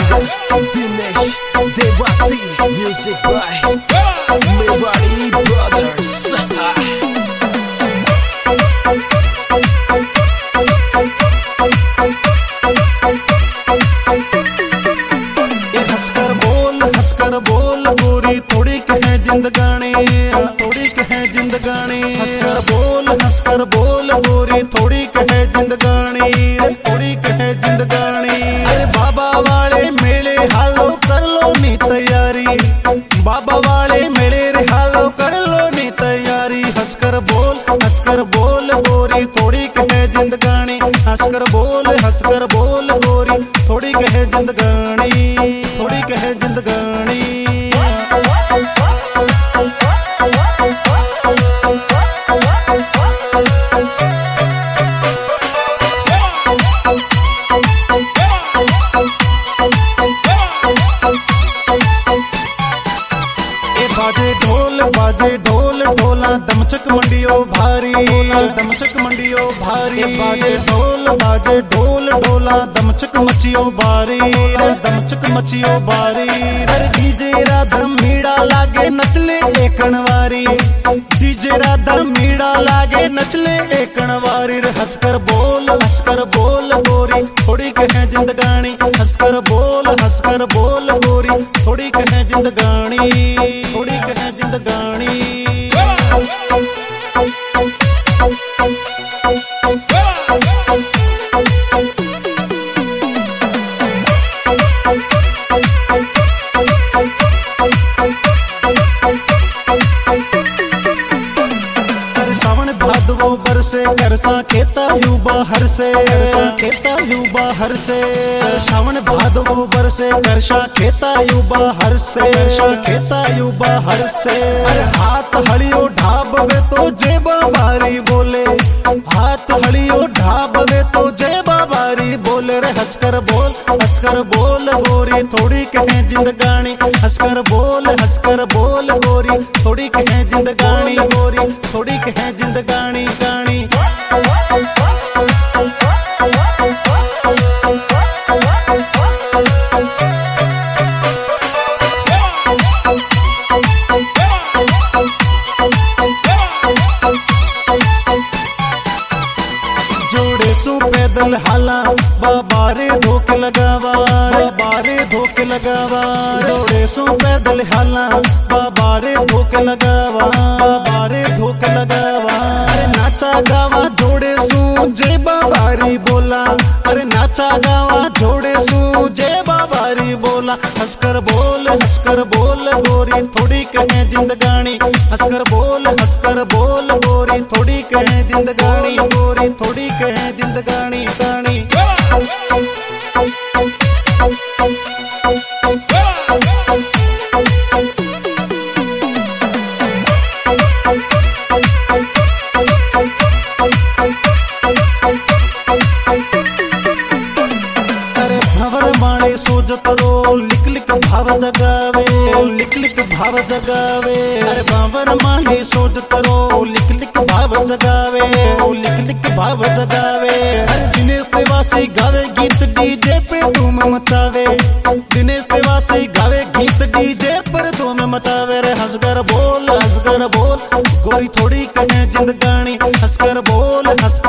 Dinesh Devasi, music by Mewari Brothers. हंसकर बोल गोरी थोड़ी कहे जिंदगानी, थोड़ी कहे जिंदगानी। हंसकर बोल गोरी थोड़ी कहे जिंदगानी, थोड़ी कहे जिंदगानी। अरे बाबा वाले मेले हालो कर लो नी तैयारी, बाबा वाले मेले रे हालो कर लो नी तैयारी। हंसकर बोल गोरी थोड़ी कहे जिंदगानी। हंसकर बोल गोरी थोड़ी कहे जिंदगानी, थोड़ी कहे जिंदगानी। बाजे ढोल ढोला दमचक मंडियो भारी, दमचक मंडियो भारी। बाजे ढोल ढोला दमचक मचियो बारी, दमचक मचियो बारी। अरे डीजे राधा मीड़ा लागे नचले एकण वारी, डीजे राधा मीड़ा लागे नचले एकण वारी। हंसकर बोल गोरी थोड़ी कहे जिंदगानी। हंसकर बोल गोरी थोड़ी कहे जिंदगानी, थोड़ी कहे जिंदगानी। सावन भादवो बरसे करसा खेता यू बाहर से, खेता यू बाहर से। सावन भादवो बरसे करसा खेता यू बाहर से, खेता यू बाहर से। अरे हाथ हड़ियो ढाबवे तो जेबा बारी बोले, हाथ हड़ियो ढाबवे तो जेबा बारी बोले। रे हंसकर बोल गोरी थोड़ी कहे जिंदगानी। हंसकर बोल गोरी थोड़ी कहे जिंदगानी, गोरी थोड़ी कहे जिंदगानी गानी। जोड़े सु पैदल हाला बाबारे धोखे लगावा, बाबारे धोखे लगावा। जोड़े सु पैदल हाला बाबारे धोखे लगावा, बाबारे धोखे लगावा। अरे नाचा गावा जोड़े सु जे बाबारी बोला, अरे नाचा गावा जोड़े सु जे बाबारी बोला। हंसकर बोल गोरी थोड़ी कहे जिंदगानी। हंसकर बोल गोरी थोड़ी कहे जिंदगानी, गोरी थोड़ी कहे जिंदगानी गानी। सोजत रो लिक भाव जगावे, लिक भाव जगावे। अरे बाबर माही सोजत रो लिक भाव जगावे, लिक भाव जगावे। अरे दिनेश देवासी गावे गीत डीजे पे धूम मचावे, दिनेश देवासी गावे गीत डीजे पर धूम मचावे। रे हंसकर बोल गोरी थोड़ी कहे जिंदगानी। हंसकर बोल